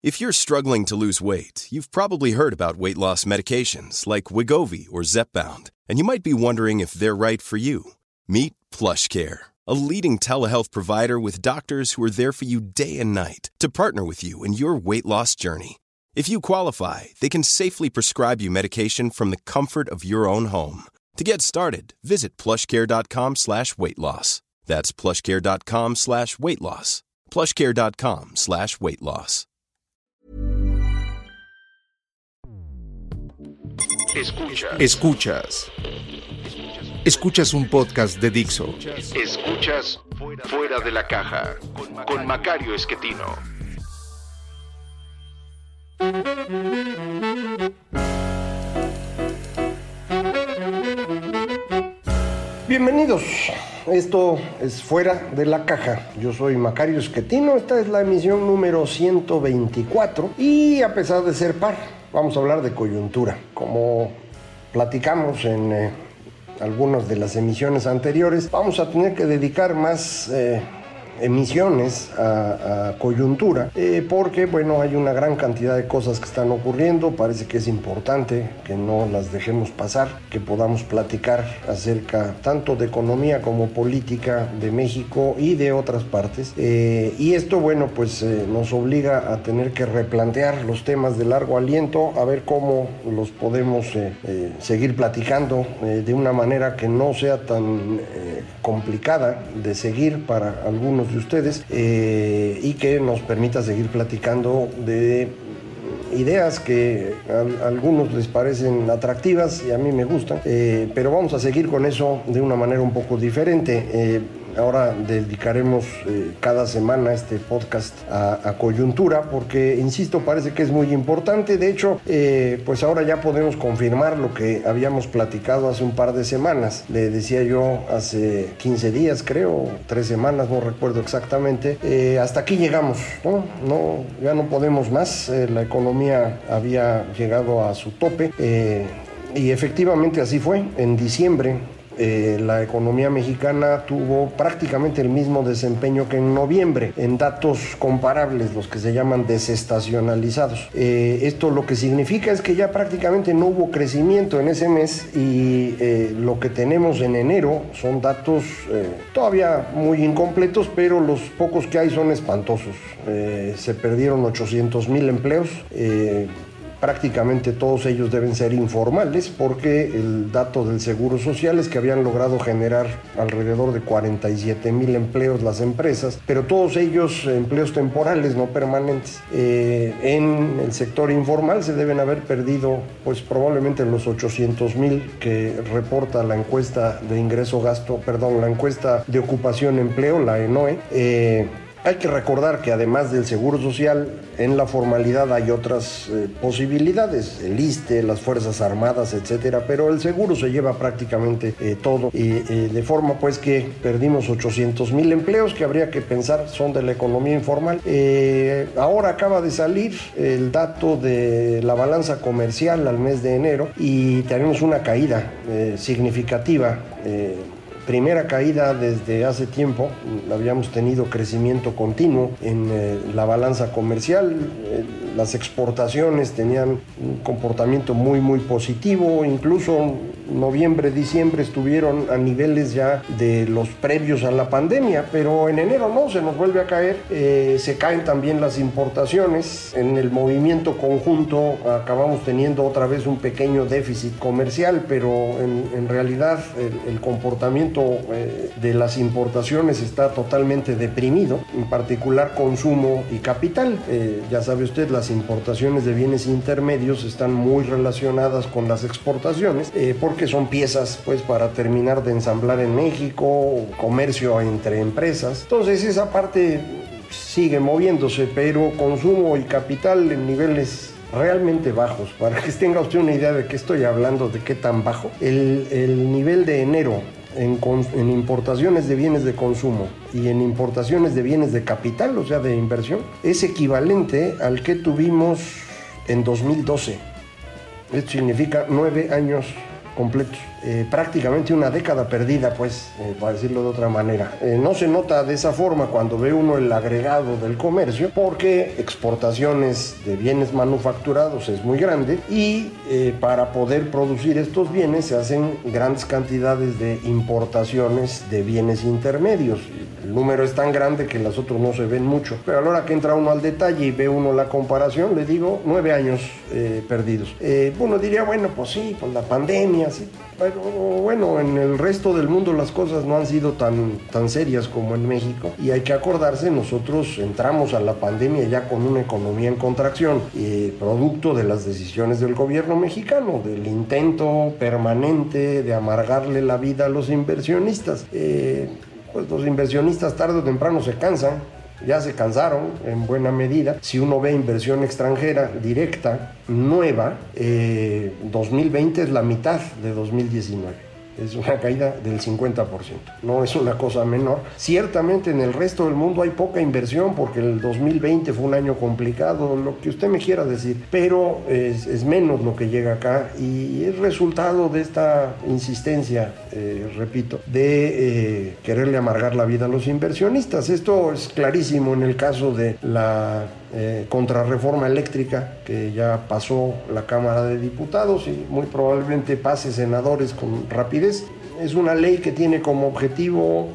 If you're struggling to lose weight, you've probably heard about weight loss medications like Wegovy or Zepbound, and you might be wondering if they're right for you. Meet PlushCare, a leading telehealth provider with doctors who are there for you day and night to partner with you in your weight loss journey. If you qualify, they can safely prescribe you medication from the comfort of your own home. To get started, visit plushcare.com/weightloss. That's plushcare.com/weightloss. plushcare.com/weightloss. Escuchas un podcast de Dixo. Escuchas Fuera de la Caja con Macario Esquetino. Bienvenidos, esto es Fuera de la Caja. Yo soy Macario Esquetino, esta es la emisión número 124 y a pesar de ser par, vamos a hablar de coyuntura. Como platicamos en algunas de las emisiones anteriores, vamos a tener que dedicar más emisiones a coyuntura porque bueno, hay una gran cantidad de cosas que están ocurriendo. Parece que es importante que no las dejemos pasar, que podamos platicar acerca tanto de economía como política de México y de otras partes, y esto bueno pues nos obliga a tener que replantear los temas de largo aliento, a ver cómo los podemos seguir platicando de una manera que no sea tan complicada de seguir para algunos de ustedes, y que nos permita seguir platicando de ideas que a algunos les parecen atractivas y a mí me gustan, pero vamos a seguir con eso de una manera un poco diferente. Ahora dedicaremos cada semana este podcast a coyuntura porque, insisto, parece que es muy importante. De hecho, pues ahora ya podemos confirmar lo que habíamos platicado hace un par de semanas. Le decía yo hace 15 días, creo, 3 semanas, no recuerdo exactamente. Hasta aquí llegamos, ¿no? Ya no podemos más. La economía había llegado a su tope, y efectivamente así fue. En diciembre, la economía mexicana tuvo prácticamente el mismo desempeño que en noviembre, en datos comparables, los que se llaman desestacionalizados. Esto lo que significa es que ya prácticamente no hubo crecimiento en ese mes, y lo que tenemos en enero son datos todavía muy incompletos, pero los pocos que hay son espantosos. Se perdieron 800,000 empleos. Prácticamente todos ellos deben ser informales, porque el dato del Seguro Social es que habían logrado generar alrededor de 47,000 empleos las empresas, pero todos ellos empleos temporales, no permanentes. En el sector informal se deben haber perdido pues probablemente los 800,000 que reporta la encuesta de la encuesta de ocupación-empleo, la ENOE. Hay que recordar que además del Seguro Social, en la formalidad hay otras posibilidades, el ISSSTE, las Fuerzas Armadas, etcétera, pero el seguro se lleva prácticamente todo, y de forma pues que perdimos 800,000 empleos que habría que pensar son de la economía informal. Ahora acaba de salir el dato de la balanza comercial al mes de enero y tenemos una caída significativa. Primera caída desde hace tiempo. Habíamos tenido crecimiento continuo en la balanza comercial. Las exportaciones tenían un comportamiento muy muy positivo, incluso noviembre, diciembre estuvieron a niveles ya de los previos a la pandemia, pero en enero no, se nos vuelve a caer. Se caen también las importaciones. En el movimiento conjunto acabamos teniendo otra vez un pequeño déficit comercial, pero en realidad el comportamiento de las importaciones está totalmente deprimido, en particular consumo y capital. Ya sabe usted, las importaciones de bienes intermedios están muy relacionadas con las exportaciones, porque son piezas pues para terminar de ensamblar en México, comercio entre empresas. Entonces esa parte sigue moviéndose, pero consumo y capital en niveles realmente bajos. Para que tenga usted una idea de qué estoy hablando, de qué tan bajo, el nivel de enero en importaciones de bienes de consumo y en importaciones de bienes de capital, o sea, de inversión, es equivalente al que tuvimos en 2012. Esto significa 9 años completos. prácticamente una década perdida, pues, para decirlo de otra manera. No se nota de esa forma cuando ve uno el agregado del comercio, porque exportaciones de bienes manufacturados es muy grande y para poder producir estos bienes se hacen grandes cantidades de importaciones de bienes intermedios. El número es tan grande que los otros no se ven mucho, pero a la hora que entra uno al detalle y ve uno la comparación, le digo, 9 años perdidos. Uno diría, bueno, pues sí, pues la pandemia, sí. Pero bueno, en el resto del mundo las cosas no han sido tan serias como en México, y hay que acordarse, nosotros entramos a la pandemia ya con una economía en contracción, producto de las decisiones del gobierno mexicano, del intento permanente de amargarle la vida a los inversionistas. Pues los inversionistas tarde o temprano se cansan. Ya se cansaron en buena medida. Si uno ve inversión extranjera directa, nueva, 2020 es la mitad de 2019. Es una caída del 50%. No es una cosa menor. Ciertamente en el resto del mundo hay poca inversión porque el 2020 fue un año complicado, lo que usted me quiera decir, pero es menos lo que llega acá y es resultado de esta insistencia, repito, de quererle amargar la vida a los inversionistas. Esto es clarísimo en el caso de la contrarreforma eléctrica, que ya pasó la Cámara de Diputados y muy probablemente pase senadores con rapidez. Es una ley que tiene como objetivo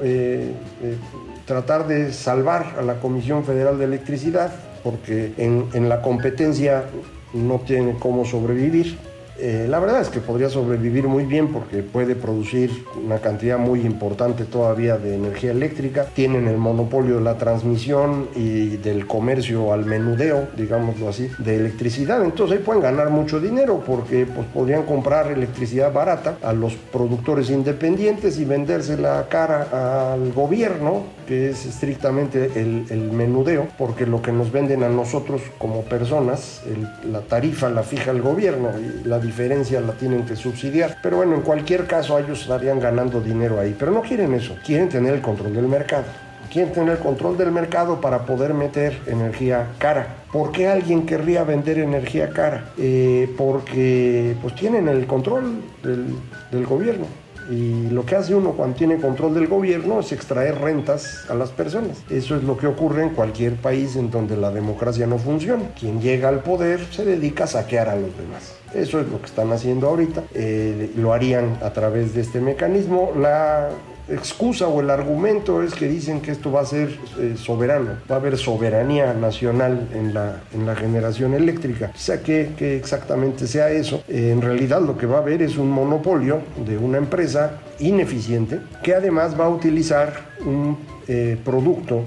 tratar de salvar a la Comisión Federal de Electricidad, porque en la competencia no tiene cómo sobrevivir. La verdad es que podría sobrevivir muy bien porque puede producir una cantidad muy importante todavía de energía eléctrica. Tienen el monopolio de la transmisión y del comercio al menudeo, digámoslo así, de electricidad. Entonces ahí pueden ganar mucho dinero porque pues, podrían comprar electricidad barata a los productores independientes y vendérsela cara al gobierno, que es estrictamente el menudeo, porque lo que nos venden a nosotros como personas, la tarifa la fija el gobierno y la diferencia la tienen que subsidiar. Pero bueno, en cualquier caso ellos estarían ganando dinero ahí, pero no quieren eso, quieren tener el control del mercado. Quieren tener el control del mercado para poder meter energía cara. ¿Por qué alguien querría vender energía cara? Porque pues tienen el control del gobierno. Y lo que hace uno cuando tiene control del gobierno es extraer rentas a las personas. Eso es lo que ocurre en cualquier país en donde la democracia no funciona. Quien llega al poder se dedica a saquear a los demás. Eso es lo que están haciendo ahorita. Lo harían a través de este mecanismo. La excusa o el argumento es que dicen que esto va a ser soberano, va a haber soberanía nacional en la generación eléctrica. O sea, que exactamente sea eso. En realidad lo que va a haber es un monopolio de una empresa ineficiente que además va a utilizar un producto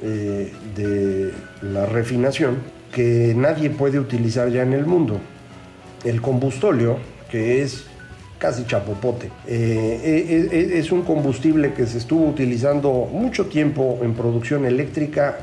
de la refinación que nadie puede utilizar ya en el mundo. El combustóleo, que es casi chapopote. Es un combustible que se estuvo utilizando mucho tiempo en producción eléctrica,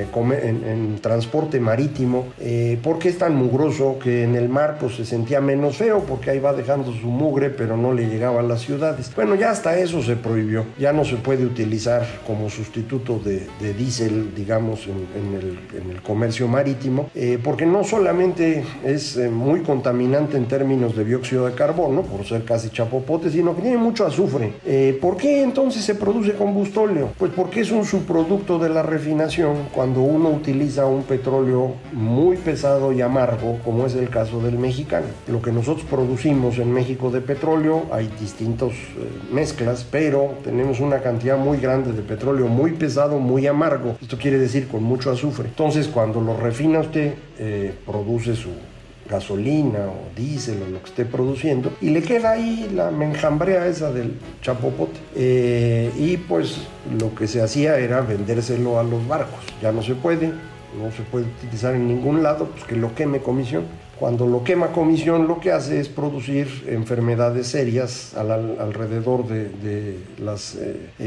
en transporte marítimo, porque es tan mugroso que en el mar pues, se sentía menos feo, porque ahí va dejando su mugre, pero no le llegaba a las ciudades. Bueno, ya hasta eso se prohibió. Ya no se puede utilizar como sustituto de diésel, digamos, en el comercio marítimo, porque no solamente es muy contaminante en términos de dióxido de carbono, por ser casi chapopote, sino que tiene mucho azufre. ¿Por qué entonces se produce combustóleo? Pues porque es un subproducto de la refinación cuando uno utiliza un petróleo muy pesado y amargo, como es el caso del mexicano. Lo que nosotros producimos en México de petróleo, hay distintas mezclas, pero tenemos una cantidad muy grande de petróleo muy pesado, muy amargo. Esto quiere decir con mucho azufre. Entonces, cuando lo refina usted, produce su gasolina o diésel o lo que esté produciendo y le queda ahí la menjambrea esa del chapopote, y pues lo que se hacía era vendérselo a los barcos. Ya no se puede utilizar en ningún lado, pues que lo queme comisión. Cuando lo quema comisión, lo que hace es producir enfermedades serias alrededor de las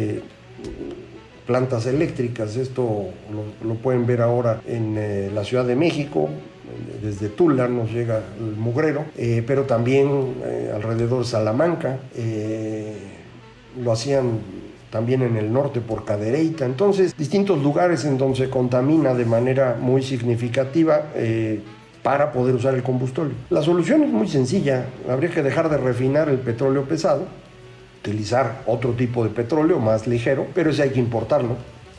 plantas eléctricas. Esto lo pueden ver ahora en la Ciudad de México. Desde Tula nos llega el mugrero, pero también alrededor de Salamanca, lo hacían también en el norte por Cadereyta. Entonces, distintos lugares en donde se contamina de manera muy significativa, para poder usar el combustible. La solución es muy sencilla, habría que dejar de refinar el petróleo pesado, utilizar otro tipo de petróleo más ligero, pero ese hay que importarlo.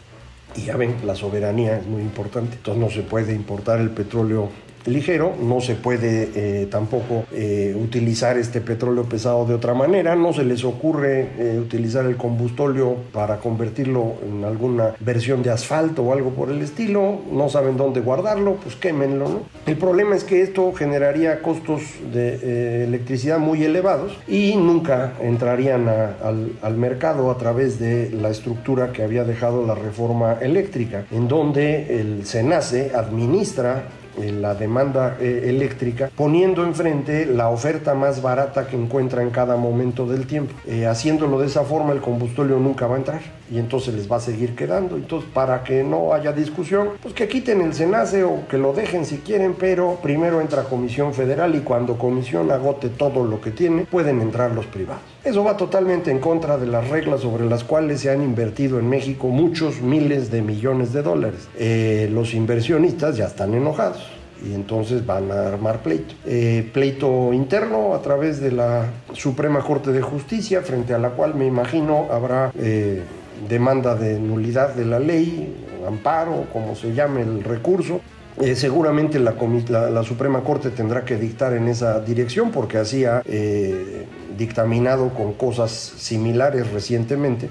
Y ya ven, la soberanía es muy importante, entonces no se puede importar el petróleo ligero, no se puede tampoco utilizar este petróleo pesado de otra manera, no se les ocurre utilizar el combustóleo para convertirlo en alguna versión de asfalto o algo por el estilo, no saben dónde guardarlo, pues quémenlo, ¿no? El problema es que esto generaría costos de electricidad muy elevados y nunca entrarían al mercado a través de la estructura que había dejado la reforma eléctrica, en donde el SENACE administra la demanda eléctrica, poniendo enfrente la oferta más barata que encuentra en cada momento del tiempo. Haciéndolo de esa forma, el combustóleo nunca va a entrar y entonces les va a seguir quedando. Entonces, para que no haya discusión, pues que quiten el SENACE o que lo dejen si quieren, pero primero entra Comisión Federal y cuando Comisión agote todo lo que tiene, pueden entrar los privados. Eso va totalmente en contra de las reglas sobre las cuales se han invertido en México muchos miles de millones de dólares. Los inversionistas ya están enojados y entonces van a armar pleito. Pleito interno a través de la Suprema Corte de Justicia, frente a la cual me imagino habrá demanda de nulidad de la ley, amparo, como se llame el recurso. Seguramente la Suprema Corte tendrá que dictar en esa dirección porque así ha dictaminado con cosas similares recientemente.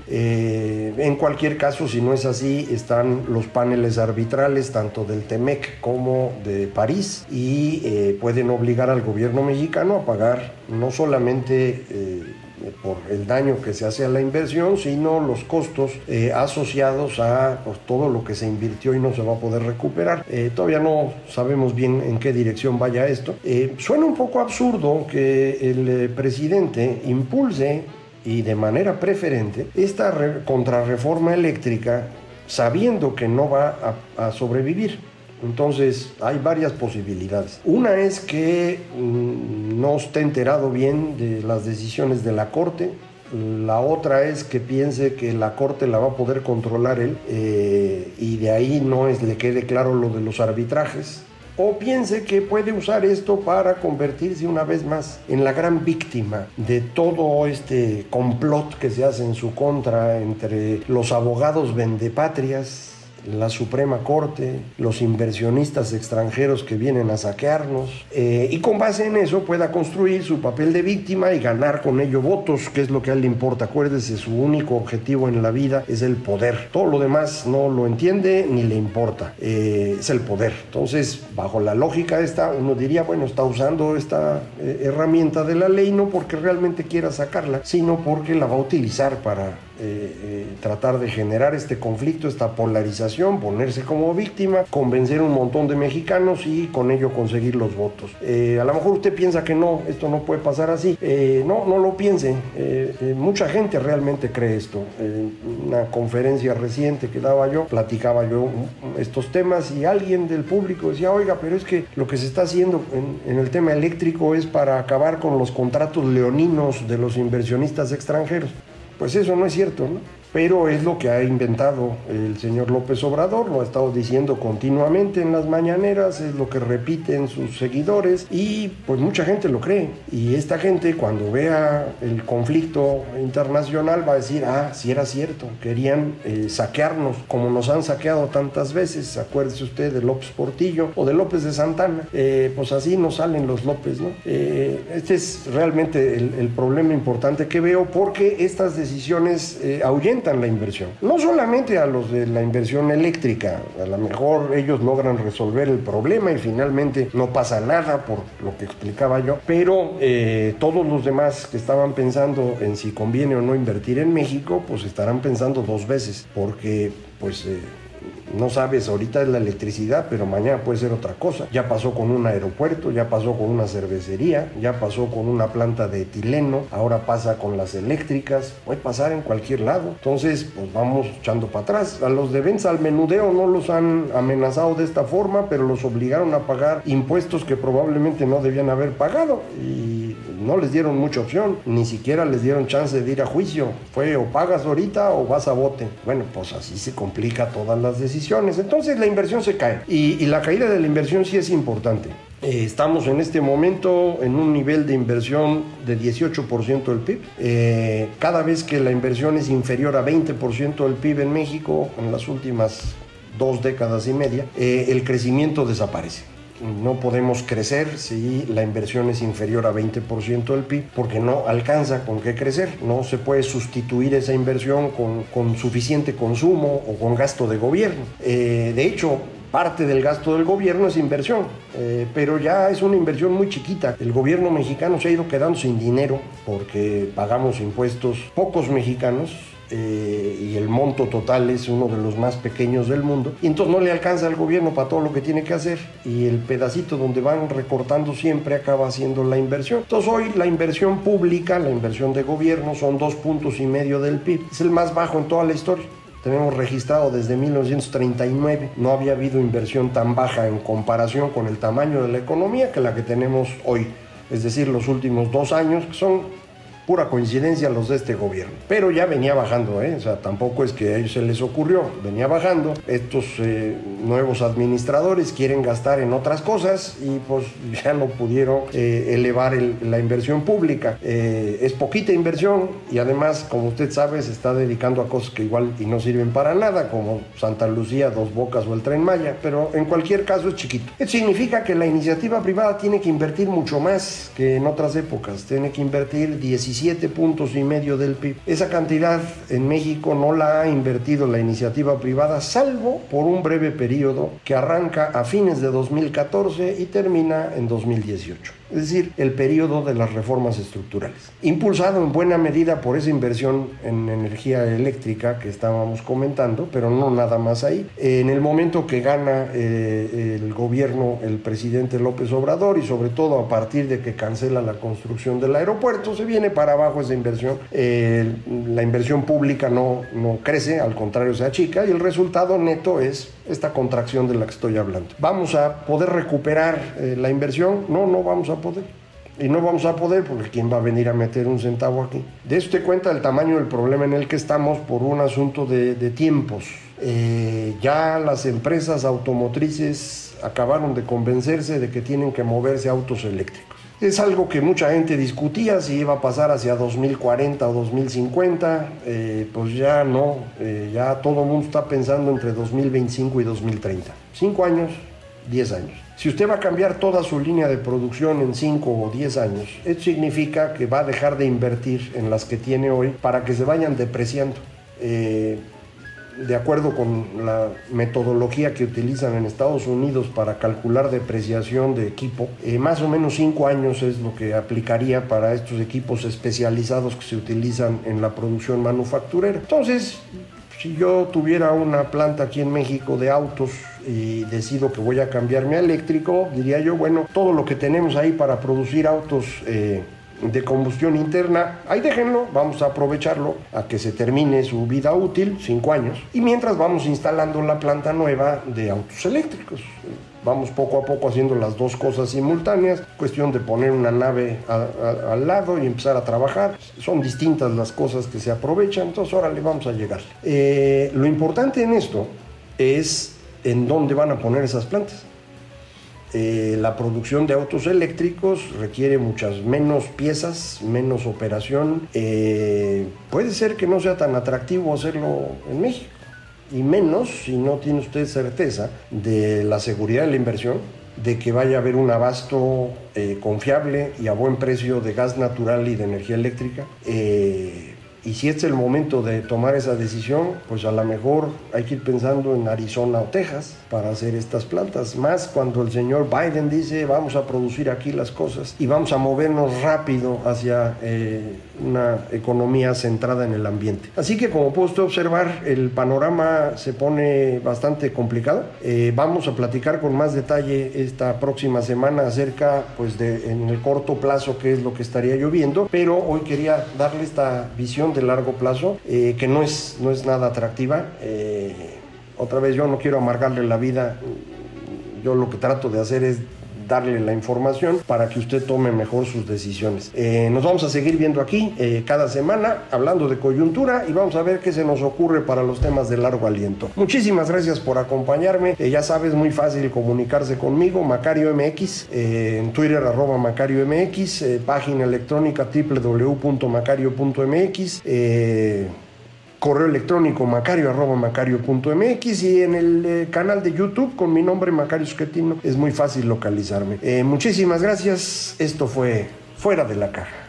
En cualquier caso, si no es así, están los paneles arbitrales tanto del TEMEC como de París y pueden obligar al gobierno mexicano a pagar no solamente por el daño que se hace a la inversión, sino los costos asociados a pues, todo lo que se invirtió y no se va a poder recuperar. Todavía no sabemos bien en qué dirección vaya esto. Suena un poco absurdo que el presidente impulse y de manera preferente esta contrarreforma eléctrica sabiendo que no va a sobrevivir. Entonces, hay varias posibilidades. Una es que no esté enterado bien de las decisiones de la Corte. La otra es que piense que la Corte la va a poder controlar él y de ahí no le quede claro lo de los arbitrajes. O piense que puede usar esto para convertirse una vez más en la gran víctima de todo este complot que se hace en su contra entre los abogados vendepatrias, la Suprema Corte, los inversionistas extranjeros que vienen a saquearnos, y con base en eso pueda construir su papel de víctima y ganar con ello votos, que es lo que a él le importa. Acuérdese, su único objetivo en la vida es el poder. Todo lo demás no lo entiende ni le importa, es el poder. Entonces, bajo la lógica esta, uno diría, bueno, está usando esta herramienta de la ley no porque realmente quiera sacarla, sino porque la va a utilizar para tratar de generar este conflicto, esta polarización, ponerse como víctima, convencer a un montón de mexicanos y con ello conseguir los votos. A lo mejor usted piensa que no, esto no puede pasar así. No lo piense. Mucha gente realmente cree esto. En una conferencia reciente que daba yo, platicaba yo estos temas y alguien del público decía, oiga, pero es que lo que se está haciendo en el tema eléctrico es para acabar con los contratos leoninos de los inversionistas extranjeros. Pues eso no es cierto, ¿no? Pero es lo que ha inventado el señor López Obrador, lo ha estado diciendo continuamente en las mañaneras, es lo que repiten sus seguidores y pues mucha gente lo cree. Y esta gente cuando vea el conflicto internacional va a decir, sí era cierto, querían saquearnos como nos han saqueado tantas veces, acuérdese usted de López Portillo o de López de Santana, pues así nos salen los López, ¿no? Este es realmente el problema importante que veo porque estas decisiones ahuyentan la inversión. No solamente a los de la inversión eléctrica, a lo mejor ellos logran resolver el problema y finalmente no pasa nada por lo que explicaba yo, pero todos los demás que estaban pensando en si conviene o no invertir en México, pues estarán pensando dos veces, porque pues no sabes, ahorita es la electricidad, pero mañana puede ser otra cosa. Ya pasó con un aeropuerto, ya pasó con una cervecería, ya pasó con una planta de etileno, ahora pasa con las eléctricas, puede pasar en cualquier lado. Entonces, pues vamos echando para atrás. A los de venta al menudeo no los han amenazado de esta forma, pero los obligaron a pagar impuestos que probablemente no debían haber pagado y no les dieron mucha opción, ni siquiera les dieron chance de ir a juicio. Fue o pagas ahorita o vas a bote. Bueno, pues así se complica todas las decisiones. Entonces la inversión se cae y la caída de la inversión sí es importante. Estamos en este momento en un nivel de inversión de 18% del PIB. Cada vez que la inversión es inferior a 20% del PIB en México, en las últimas 2 décadas y media, el crecimiento desaparece. No podemos crecer si la inversión es inferior a 20% del PIB, porque no alcanza con qué crecer. No se puede sustituir esa inversión con suficiente consumo o con gasto de gobierno. De hecho, parte del gasto del gobierno es inversión, pero ya es una inversión muy chiquita. El gobierno mexicano se ha ido quedando sin dinero porque pagamos impuestos pocos mexicanos, y el monto total es uno de los más pequeños del mundo, y entonces no le alcanza al gobierno para todo lo que tiene que hacer, y el pedacito donde van recortando siempre acaba siendo la inversión. Entonces hoy la inversión pública, la inversión de gobierno, son 2,5 puntos del PIB. Es el más bajo en toda la historia. Tenemos registrado desde 1939, no había habido inversión tan baja en comparación con el tamaño de la economía que la que tenemos hoy, es decir, los últimos 2 años, que son pura coincidencia los de este gobierno. Pero ya venía bajando, o sea, tampoco es que a ellos se les ocurrió, venía bajando. Estos nuevos administradores quieren gastar en otras cosas y pues ya no pudieron elevar la inversión pública. Es poquita inversión y además, como usted sabe, se está dedicando a cosas que igual y no sirven para nada, como Santa Lucía, Dos Bocas o el Tren Maya, pero en cualquier caso es chiquito. Esto significa que la iniciativa privada tiene que invertir mucho más que en otras épocas, tiene que invertir 17,5 puntos del PIB. Esa cantidad en México no la ha invertido la iniciativa privada, salvo por un breve periodo que arranca a fines de 2014 y termina en 2018. Es decir, el periodo de las reformas estructurales, impulsado en buena medida por esa inversión en energía eléctrica que estábamos comentando, pero no nada más ahí. En el momento que gana el gobierno, el presidente López Obrador, y sobre todo a partir de que cancela la construcción del aeropuerto, se viene para abajo esa inversión. La inversión pública no crece, al contrario se achica, y el resultado neto es esta contracción de la que estoy hablando. ¿Vamos a poder recuperar la inversión? No vamos a poder. Y no vamos a poder porque ¿quién va a venir a meter un centavo aquí? De eso te cuenta el tamaño del problema en el que estamos por un asunto de tiempos. Ya las empresas automotrices acabaron de convencerse de que tienen que moverse a autos eléctricos. Es algo que mucha gente discutía si iba a pasar hacia 2040 o 2050, pues ya no, ya todo el mundo está pensando entre 2025 y 2030. 5 años, 10 años. Si usted va a cambiar toda su línea de producción en 5 o 10 años, esto significa que va a dejar de invertir en las que tiene hoy para que se vayan depreciando. De acuerdo con la metodología que utilizan en Estados Unidos para calcular depreciación de equipo, más o menos 5 años es lo que aplicaría para estos equipos especializados que se utilizan en la producción manufacturera. Entonces, si yo tuviera una planta aquí en México de autos y decido que voy a cambiarme a eléctrico, diría yo, bueno, todo lo que tenemos ahí para producir autos de combustión interna, ahí déjenlo, vamos a aprovecharlo a que se termine su vida útil, 5 años, y mientras vamos instalando la planta nueva de autos eléctricos. Vamos poco a poco haciendo las dos cosas simultáneas, cuestión de poner una nave al lado y empezar a trabajar. Son distintas las cosas que se aprovechan, entonces órale, vamos a llegar. Lo importante en esto es en dónde van a poner esas plantas. La producción de autos eléctricos requiere muchas menos piezas, menos operación. Puede ser que no sea tan atractivo hacerlo en México, y menos si no tiene usted certeza de la seguridad de la inversión, de que vaya a haber un abasto confiable y a buen precio de gas natural y de energía eléctrica. Y si es el momento de tomar esa decisión, pues a lo mejor hay que ir pensando en Arizona o Texas para hacer estas plantas. Más cuando el señor Biden dice vamos a producir aquí las cosas y vamos a movernos rápido hacia una economía centrada en el ambiente. Así que como puede usted observar, el panorama se pone bastante complicado. Vamos a platicar con más detalle esta próxima semana acerca, pues, en el corto plazo qué es lo que estaría lloviendo, pero hoy quería darle esta visión de largo plazo, que no es nada atractiva. Otra vez, yo no quiero amargarle la vida, yo lo que trato de hacer es darle la información para que usted tome mejor sus decisiones. Nos vamos a seguir viendo aquí cada semana hablando de coyuntura y vamos a ver qué se nos ocurre para los temas de largo aliento. Muchísimas gracias por acompañarme. Ya sabes, muy fácil comunicarse conmigo, Macario MX, en Twitter @Macario MX, página electrónica www.macario.mx, correo electrónico macario@macario.mx y en el canal de YouTube con mi nombre Macario Schettino es muy fácil localizarme. Muchísimas gracias. Esto fue Fuera de la Caja.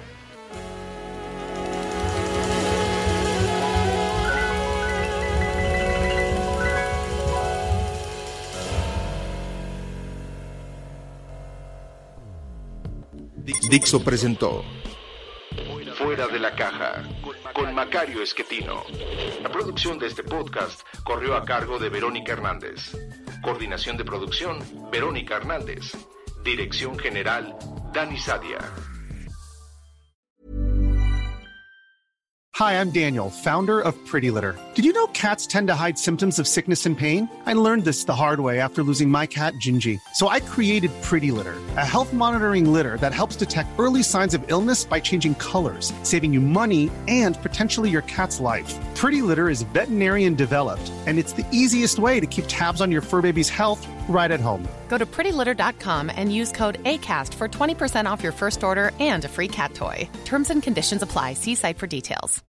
Dixo presentó Fuera de la Caja con Macario Schettino. La producción de este podcast corrió a cargo de Verónica Hernández. Coordinación de producción, Verónica Hernández. Dirección General, Dani Sadia. Hi, I'm Daniel, founder of Pretty Litter. Did you know cats tend to hide symptoms of sickness and pain? I learned this the hard way after losing my cat, Gingy. So I created Pretty Litter, a health monitoring litter that helps detect early signs of illness by changing colors, saving you money and potentially your cat's life. Pretty Litter is veterinarian developed, and it's the easiest way to keep tabs on your fur baby's health right at home. Go to prettylitter.com and use code ACAST for 20% off your first order and a free cat toy. Terms and conditions apply. See site for details.